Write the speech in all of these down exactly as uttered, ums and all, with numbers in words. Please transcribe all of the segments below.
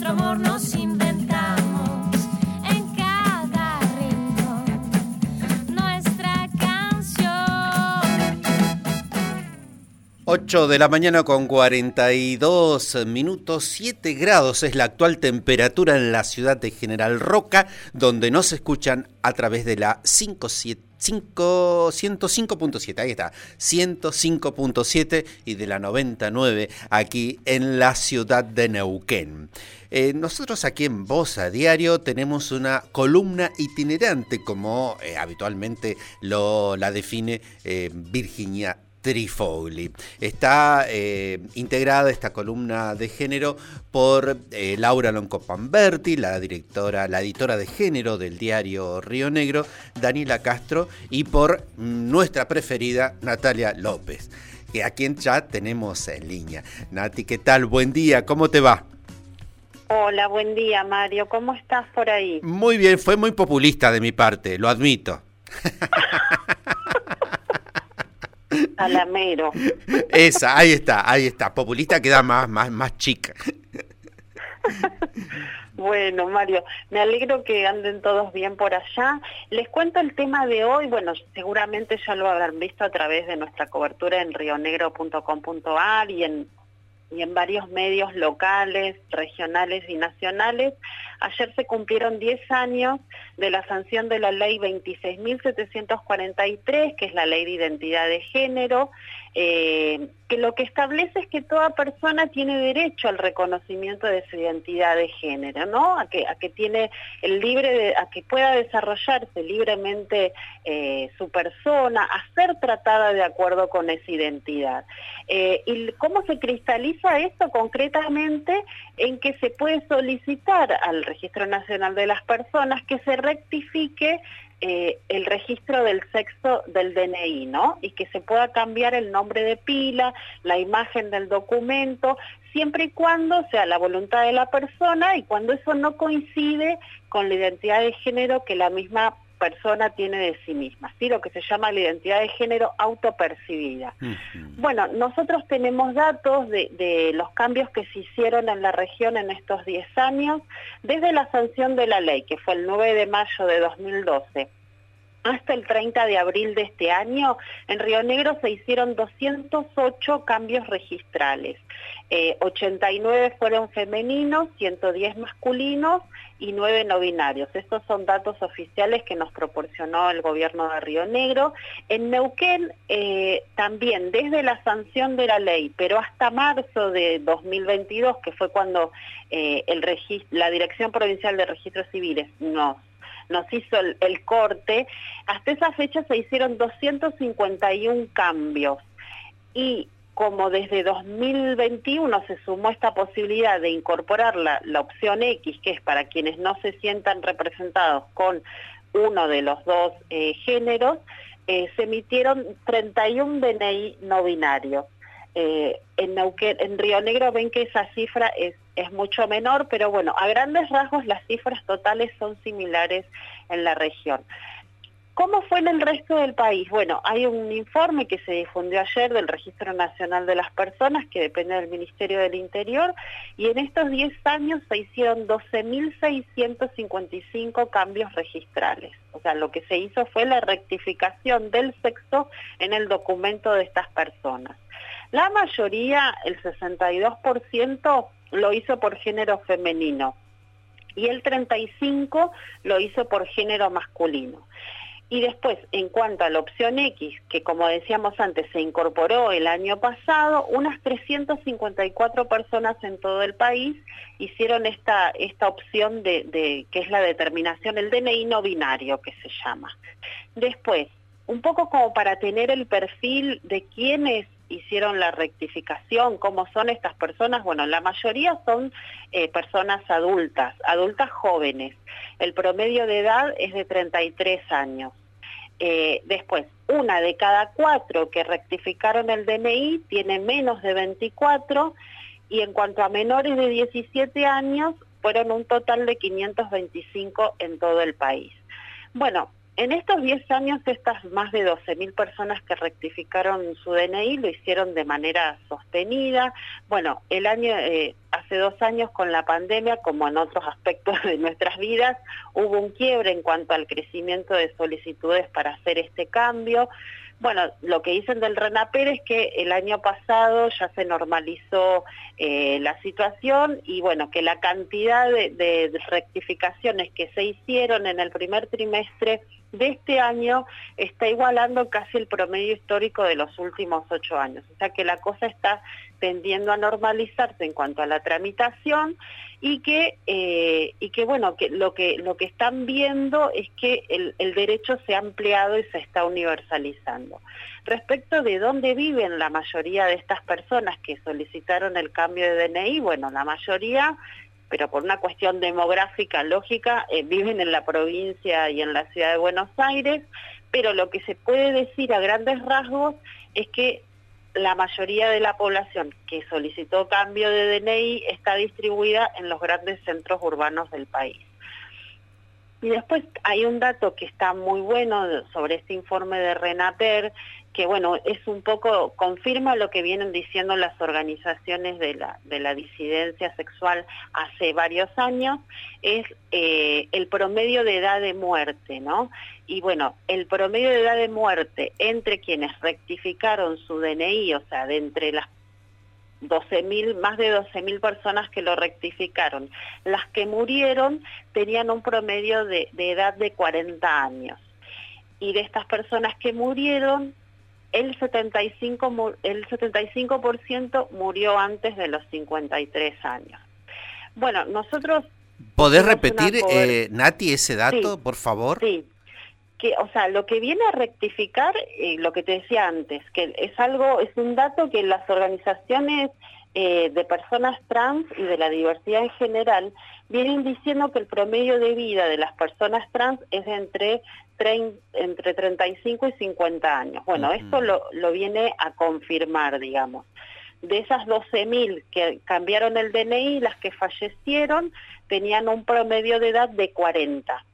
nuestro amor nos inventamos en cada rincón nuestra canción. ocho de la mañana con cuarenta y dos minutos, siete grados es la actual temperatura en la ciudad de General Roca, donde nos escuchan a través de la ciento cinco punto siete, ahí está, ciento cinco punto siete y de la noventa y nueve aquí en la ciudad de Neuquén. Eh, nosotros aquí en Voz a Diario tenemos una columna itinerante, como eh, habitualmente lo, la define eh, Virginia Trifogli. Está eh, integrada esta columna de género por eh, Laura Loncopamberti, la directora, la editora de género del diario Río Negro, Daniela Castro, y por nuestra preferida Natalia López, que a quien ya tenemos en línea. Nati, ¿qué tal? Buen día, ¿cómo te va? Hola, buen día, Mario. ¿Cómo estás por ahí? Muy bien, fue muy populista de mi parte, lo admito. Alamero. Esa, ahí está, ahí está. Populista queda más, más, más chica. Bueno, Mario, me alegro que anden todos bien por allá. Les cuento el tema de hoy. Bueno, seguramente ya lo habrán visto a través de nuestra cobertura en rionegro punto com punto ar y en y en varios medios locales, regionales y nacionales. Ayer se cumplieron diez años de la sanción de la ley veintiséis mil setecientos cuarenta y tres, que es la ley de identidad de género, eh, que lo que establece es que toda persona tiene derecho al reconocimiento de su identidad de género, ¿no? A que, a que tiene el libre de, a que pueda desarrollarse libremente eh, su persona, a ser tratada de acuerdo con esa identidad. Eh, ¿Y cómo se cristaliza esto concretamente? En que se puede solicitar al Registro Nacional de las Personas que se rectifique eh, el registro del sexo del D N I, ¿no? Y que se pueda cambiar el nombre de pila, la imagen del documento, siempre y cuando sea la voluntad de la persona y cuando eso no coincide con la identidad de género que la misma persona tiene de sí misma, ¿sí? Lo que se llama la identidad de género autopercibida. Uh-huh. Bueno, nosotros tenemos datos de, de los cambios que se hicieron en la región en estos diez años, desde la sanción de la ley, que fue el nueve de mayo de dos mil doce, hasta el treinta de abril de este año. En Río Negro se hicieron doscientos ocho cambios registrales, eh, ochenta y nueve fueron femeninos, ciento diez masculinos y nueve no binarios. Estos son datos oficiales que nos proporcionó el gobierno de Río Negro. En Neuquén eh, también desde la sanción de la ley, pero hasta marzo de dos mil veintidós, que fue cuando eh, el regist- la Dirección Provincial de Registros Civiles nos nos hizo el, el corte, hasta esa fecha se hicieron doscientos cincuenta y uno cambios. Y como desde dos mil veintiuno se sumó esta posibilidad de incorporar la, la opción X, que es para quienes no se sientan representados con uno de los dos eh, géneros, eh, se emitieron treinta y uno D N I no binarios. Eh, en, Neuquén, en Río Negro ven que esa cifra es, es mucho menor, pero bueno, a grandes rasgos las cifras totales son similares en la región. ¿Cómo fue en el resto del país? Bueno, hay un informe que se difundió ayer del Registro Nacional de las Personas, que depende del Ministerio del Interior, y en estos diez años se hicieron doce mil seiscientos cincuenta y cinco cambios registrales. O sea, lo que se hizo fue la rectificación del sexo en el documento de estas personas. La mayoría, el sesenta y dos por ciento, lo hizo por género femenino y el treinta y cinco por ciento lo hizo por género masculino. Y después, en cuanto a la opción X, que como decíamos antes, se incorporó el año pasado, unas trescientas cincuenta y cuatro personas en todo el país hicieron esta, esta opción de, de que es la determinación, el D N I no binario que se llama. Después, un poco como para tener el perfil de quiénes hicieron la rectificación, cómo son estas personas. Bueno, la mayoría son eh, personas adultas, adultas jóvenes. El promedio de edad es de treinta y tres años. Eh, después, una de cada cuatro que rectificaron el D N I tiene menos de veinticuatro, y en cuanto a menores de diecisiete años, fueron un total de quinientos veinticinco en todo el país. Bueno, En estos diez años, estas más de doce mil personas que rectificaron su D N I lo hicieron de manera sostenida. Bueno, el año, eh, hace dos años con la pandemia, como en otros aspectos de nuestras vidas, hubo un quiebre en cuanto al crecimiento de solicitudes para hacer este cambio. Bueno, lo que dicen del RENAPER es que el año pasado ya se normalizó eh, la situación y bueno, que la cantidad de, de rectificaciones que se hicieron en el primer trimestre de este año está igualando casi el promedio histórico de los últimos ocho años. O sea que la cosa está tendiendo a normalizarse en cuanto a la tramitación y que, eh, y que bueno, que lo que lo que están viendo es que el, el derecho se ha ampliado y se está universalizando. Respecto de dónde viven la mayoría de estas personas que solicitaron el cambio de D N I, bueno, la mayoría, pero por una cuestión demográfica, lógica, eh, viven en la provincia y en la ciudad de Buenos Aires, pero lo que se puede decir a grandes rasgos es que la mayoría de la población que solicitó cambio de D N I está distribuida en los grandes centros urbanos del país. Y después hay un dato que está muy bueno sobre este informe de RENAPER, que bueno, es un poco, confirma lo que vienen diciendo las organizaciones de la, de la disidencia sexual hace varios años, es eh, el promedio de edad de muerte, ¿no? Y bueno, el promedio de edad de muerte entre quienes rectificaron su D N I, o sea, de entre las doce mil, más de doce mil personas que lo rectificaron, las que murieron tenían un promedio de, de edad de cuarenta años. Y de estas personas que murieron, el setenta y cinco, el setenta y cinco por ciento murió antes de los cincuenta y tres años. Bueno, nosotros... ¿Podés repetir, eh, Nati, ese dato, sí, por favor? Sí. Que, o sea, lo que viene a rectificar, eh, lo que te decía antes, que es algo, es un dato que las organizaciones eh, de personas trans y de la diversidad en general vienen diciendo que el promedio de vida de las personas trans es de entre, entre treinta y cinco y cincuenta años. Bueno, uh-huh. Esto lo, lo viene a confirmar, digamos. De esas doce mil que cambiaron el D N I, las que fallecieron tenían un promedio de edad de cuarenta.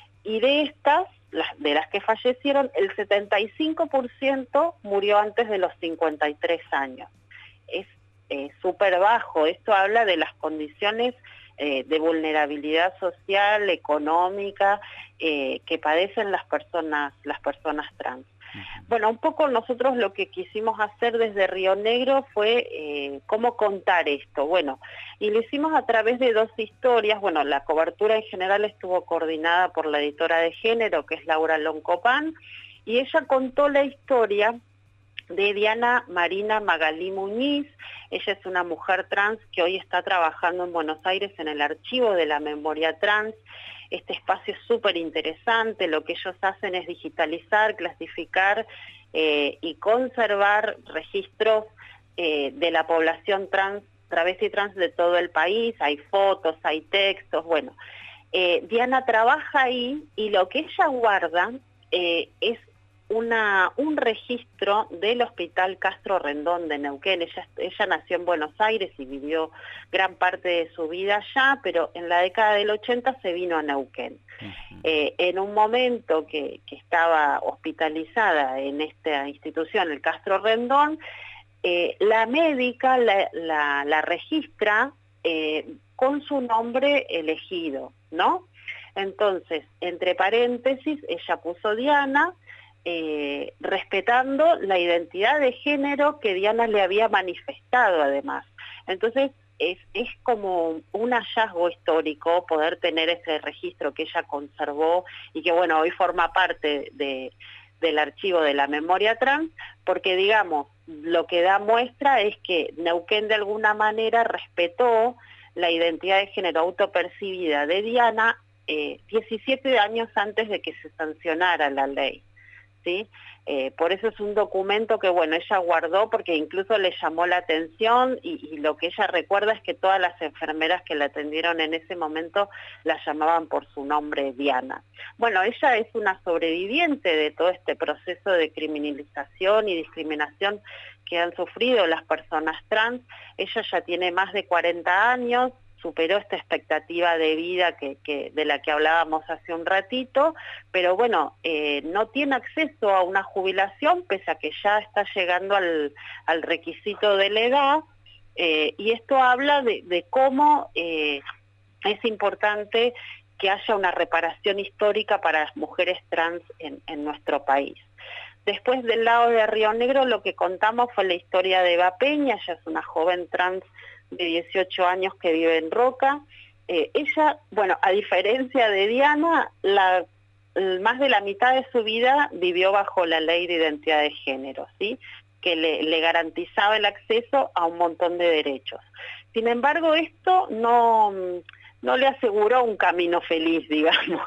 Y de estas, las, de las que fallecieron, el setenta y cinco por ciento murió antes de los cincuenta y tres años. Es eh, súper bajo. Esto habla de las condiciones eh, de vulnerabilidad social, económica, eh, que padecen las personas, las personas trans. Bueno, un poco nosotros lo que quisimos hacer desde Río Negro fue eh, cómo contar esto. Bueno, y lo hicimos a través de dos historias. Bueno, la cobertura en general estuvo coordinada por la editora de género, que es Laura Loncopán, y ella contó la historia de Diana Marina Magalí Muñiz. Ella es una mujer trans que hoy está trabajando en Buenos Aires en el archivo de la memoria trans. Este espacio es súper interesante, lo que ellos hacen es digitalizar, clasificar eh, y conservar registros eh, de la población trans, travesti trans de todo el país, hay fotos, hay textos, bueno. Eh, Diana trabaja ahí y lo que ella guarda eh, es Una, un registro del Hospital Castro Rendón de Neuquén. Ella, ella nació en Buenos Aires y vivió gran parte de su vida allá, pero en la década del ochenta se vino a Neuquén. Uh-huh. Eh, en un momento que, que estaba hospitalizada en esta institución, el Castro Rendón, eh, la médica la, la, la registra eh, con su nombre elegido, ¿no? Entonces, entre paréntesis, ella puso Diana, Eh, respetando la identidad de género que Diana le había manifestado además. Entonces es, es como un hallazgo histórico poder tener ese registro que ella conservó y que bueno, hoy forma parte de, del archivo de la memoria trans, porque digamos, lo que da muestra es que Neuquén de alguna manera respetó la identidad de género autopercibida de Diana eh, diecisiete años antes de que se sancionara la ley. ¿Sí? Eh, por eso es un documento que bueno, ella guardó porque incluso le llamó la atención y, y lo que ella recuerda es que todas las enfermeras que la atendieron en ese momento la llamaban por su nombre Diana. Bueno, ella es una sobreviviente de todo este proceso de criminalización y discriminación que han sufrido las personas trans. Ella ya tiene más de cuarenta años, superó esta expectativa de vida que, que de la que hablábamos hace un ratito, pero bueno, eh, no tiene acceso a una jubilación pese a que ya está llegando al, al requisito de la edad, eh, y esto habla de, de cómo eh, es importante que haya una reparación histórica para las mujeres trans en, en nuestro país. Después, del lado de Río Negro, lo que contamos fue la historia de Eva Peña. Ella es una joven trans de dieciocho años que vive en Roca. Eh, ella, bueno, a diferencia de Diana, la, más de la mitad de su vida vivió bajo la ley de identidad de género, ¿sí?, que le, le garantizaba el acceso a un montón de derechos. Sin embargo, esto no, no le aseguró un camino feliz, digamos.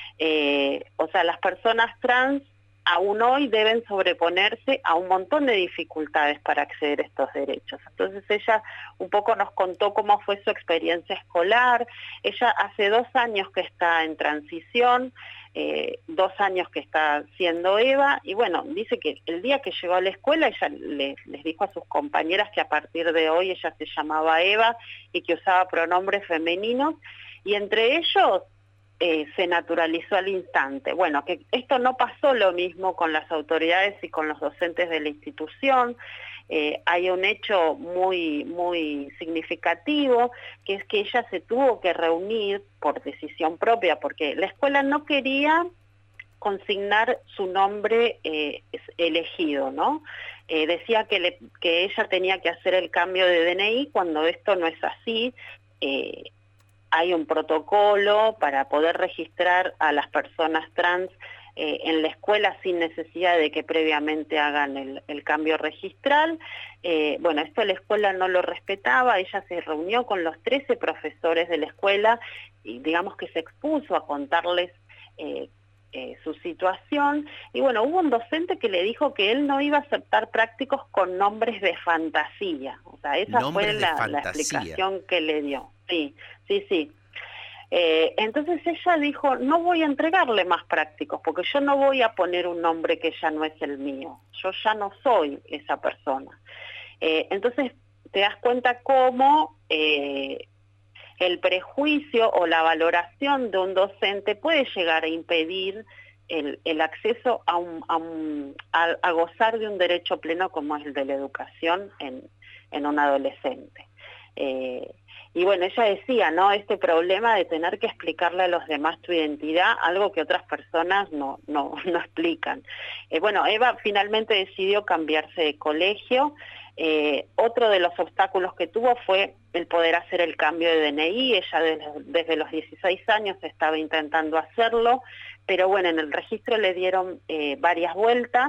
Eh, o sea, las personas trans aún hoy deben sobreponerse a un montón de dificultades para acceder a estos derechos. Entonces ella un poco nos contó cómo fue su experiencia escolar. Ella hace dos años que está en transición, eh, dos años que está siendo Eva, y bueno, dice que el día que llegó a la escuela ella le, les dijo a sus compañeras que a partir de hoy ella se llamaba Eva y que usaba pronombres femeninos, y entre ellos Eh, se naturalizó al instante. Bueno, que esto no pasó lo mismo con las autoridades y con los docentes de la institución. Eh, hay un hecho muy, muy significativo, que es que ella se tuvo que reunir por decisión propia, porque la escuela no quería consignar su nombre eh, elegido, ¿no? Eh, decía que, le, que ella tenía que hacer el cambio de D N I cuando esto no es así. Eh, Hay un protocolo para poder registrar a las personas trans eh, en la escuela sin necesidad de que previamente hagan el, el cambio registral. Eh, bueno, esto la escuela no lo respetaba. Ella se reunió con los trece profesores de la escuela y digamos que se expuso a contarles eh, eh, su situación. Y bueno, hubo un docente que le dijo que él no iba a aceptar prácticos con nombres de fantasía. O sea, esa fue la, la explicación que le dio. Sí, sí, sí. Eh, entonces ella dijo, no voy a entregarle más prácticos, porque yo no voy a poner un nombre que ya no es el mío. Yo ya no soy esa persona. Eh, entonces te das cuenta cómo eh, el prejuicio o la valoración de un docente puede llegar a impedir el, el acceso a, un, a, un, a, a gozar de un derecho pleno como es el de la educación en, en un adolescente. Eh, y bueno, ella decía, ¿no?, este problema de tener que explicarle a los demás tu identidad, algo que otras personas no, no, no explican. Eh, bueno, Eva finalmente decidió cambiarse de colegio. Eh, otro de los obstáculos que tuvo fue el poder hacer el cambio de D N I. Ella desde, desde los dieciséis años estaba intentando hacerlo, pero bueno, en el registro le dieron eh, varias vueltas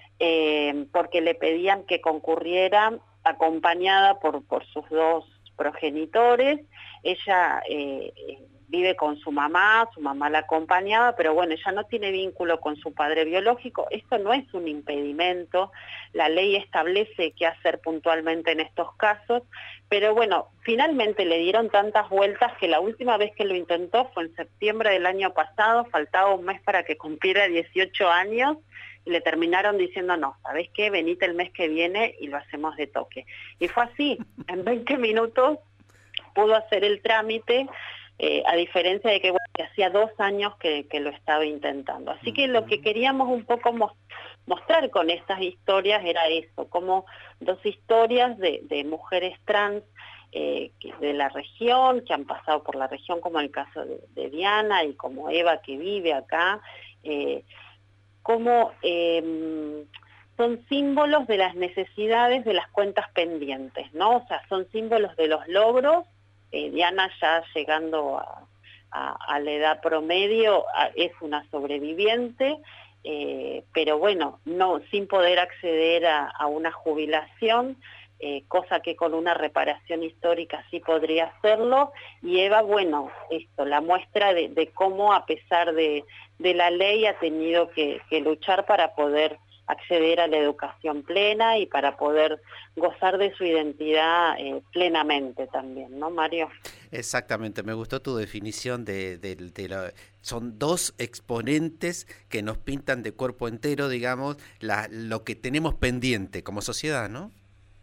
eh, porque le pedían que concurriera acompañada por, por sus dos progenitores. Ella eh, vive con su mamá, su mamá la acompañaba, pero bueno, ella no tiene vínculo con su padre biológico. Esto no es un impedimento, la ley establece qué hacer puntualmente en estos casos, pero bueno, finalmente le dieron tantas vueltas que la última vez que lo intentó fue en septiembre del año pasado, faltaba un mes para que cumpliera dieciocho años, y le terminaron diciendo, no, ¿sabés qué? Venite el mes que viene y lo hacemos de toque. Y fue así, en veinte minutos pudo hacer el trámite, eh, a diferencia de que, bueno, que hacía dos años que, que lo estaba intentando. Así que lo que queríamos un poco mos mostrar con estas historias era eso, como dos historias de, de mujeres trans eh, de la región, que han pasado por la región, como el caso de, de Diana y como Eva, que vive acá, eh, como eh, son símbolos de las necesidades de las cuentas pendientes, ¿no? O sea, son símbolos de los logros. Eh, Diana, ya llegando a, a, a la edad promedio, a, es una sobreviviente, eh, pero bueno, no, sin poder acceder a, a una jubilación, eh, cosa que con una reparación histórica sí podría hacerlo. Y Eva, bueno, esto, la muestra de, de cómo a pesar de, de la ley ha tenido que, que luchar para poder acceder a la educación plena y para poder gozar de su identidad eh, plenamente también, ¿no, Mario? Exactamente, me gustó tu definición de, de, de la... Son dos exponentes que nos pintan de cuerpo entero, digamos, la, lo que tenemos pendiente como sociedad, ¿no?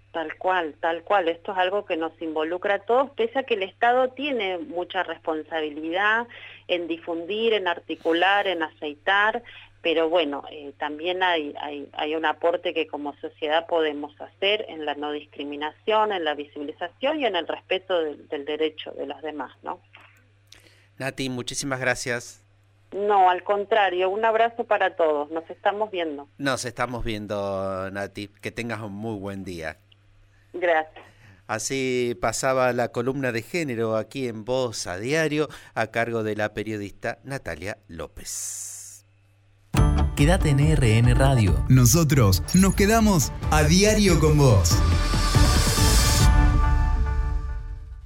Tal cual, tal cual. Esto es algo que nos involucra a todos, pese a que el Estado tiene mucha responsabilidad en difundir, en articular, en aceitar, pero bueno, eh, también hay, hay, hay un aporte que como sociedad podemos hacer en la no discriminación, en la visibilización y en el respeto del, del derecho de los demás, ¿no? Nati, muchísimas gracias. No, al contrario, un abrazo para todos, nos estamos viendo. Nos estamos viendo, Nati, que tengas un muy buen día. Gracias. Así pasaba la columna de género aquí en Voz a Diario, a cargo de la periodista Natalia López. Quédate en R N Radio. Nosotros nos quedamos a diario con vos.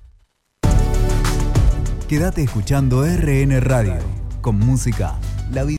Quédate escuchando R N Radio, con música, la vida.